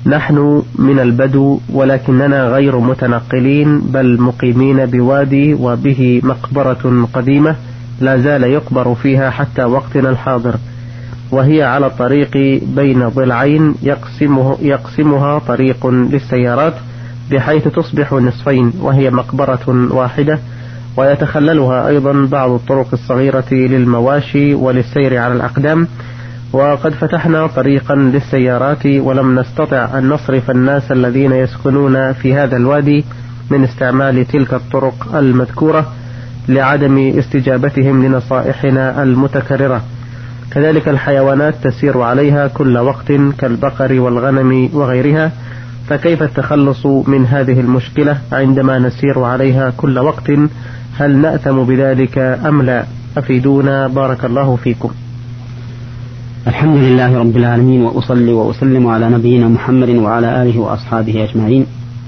نحن من البدو ولكننا غير متنقلين، بل مقيمين بوادي وبه مقبرة قديمة لا زال يقبر فيها حتى وقتنا الحاضر، وهي على الطريق بين ضلعين يقسمها طريق للسيارات بحيث تصبح نصفين، وهي مقبرة واحدة، ويتخللها أيضا بعض الطرق الصغيرة للمواشي وللسير على الأقدام. وقد فتحنا طريقا للسيارات ولم نستطع أن نصرف الناس الذين يسكنون في هذا الوادي من استعمال تلك الطرق المذكورة لعدم استجابتهم لنصائحنا المتكررة. كذلك الحيوانات تسير عليها كل وقت كالبقر والغنم وغيرها، فكيف التخلص من هذه المشكلة عندما نسير عليها كل وقت؟ هل نأثم بذلك أم لا؟ أفيدونا بارك الله فيكم. الحمد لله رب العالمين، وأصلي وأسلم على نبينا محمد وعلى آله وأصحابه أجمعين.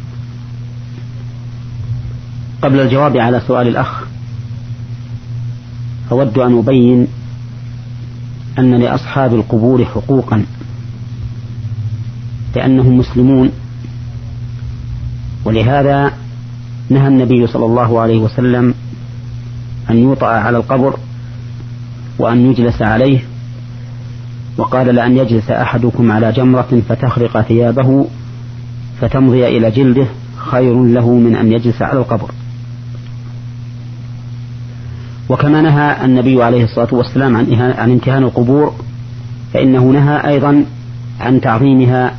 قبل الجواب على سؤال الأخ أود أن أبين أن لأصحاب القبور حقوقا، لأنهم مسلمون، ولهذا نهى النبي صلى الله عليه وسلم أن يوطأ على القبر وأن يجلس عليه، وقال: لأن يجلس أحدكم على جمرة فتخرق ثيابه فتمضي إلى جلده خير له من أن يجلس على القبر. وكما نهى النبي عليه الصلاة والسلام عن امتهان القبور، فإنه نهى أيضا عن تعظيمها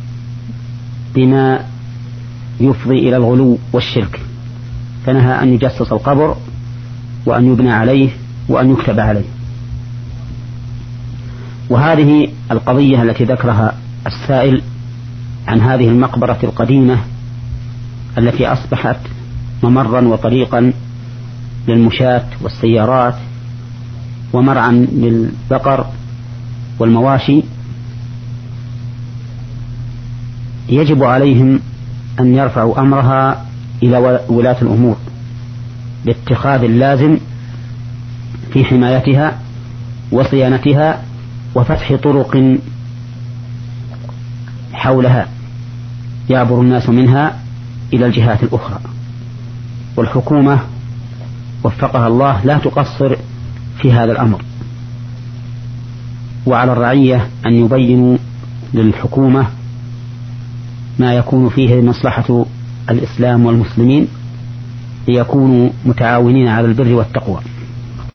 بما يفضي إلى الغلو والشرك، فنهى أن يجسس القبر وأن يبنى عليه وأن يكتب عليه. وهذه القضية التي ذكرها السائل عن هذه المقبرة القديمة التي أصبحت ممرا وطريقا للمشاة والسيارات ومرعا للبقر والمواشي، يجب عليهم أن يرفعوا أمرها إلى ولاة الأمور باتخاذ اللازم في حمايتها وصيانتها وفتح طرق حولها يعبر الناس منها إلى الجهات الأخرى. والحكومة وفقها الله لا تقصر في هذا الأمر، وعلى الرعية أن يبينوا للحكومة ما يكون فيه مصلحة الإسلام والمسلمين ليكونوا متعاونين على البر والتقوى.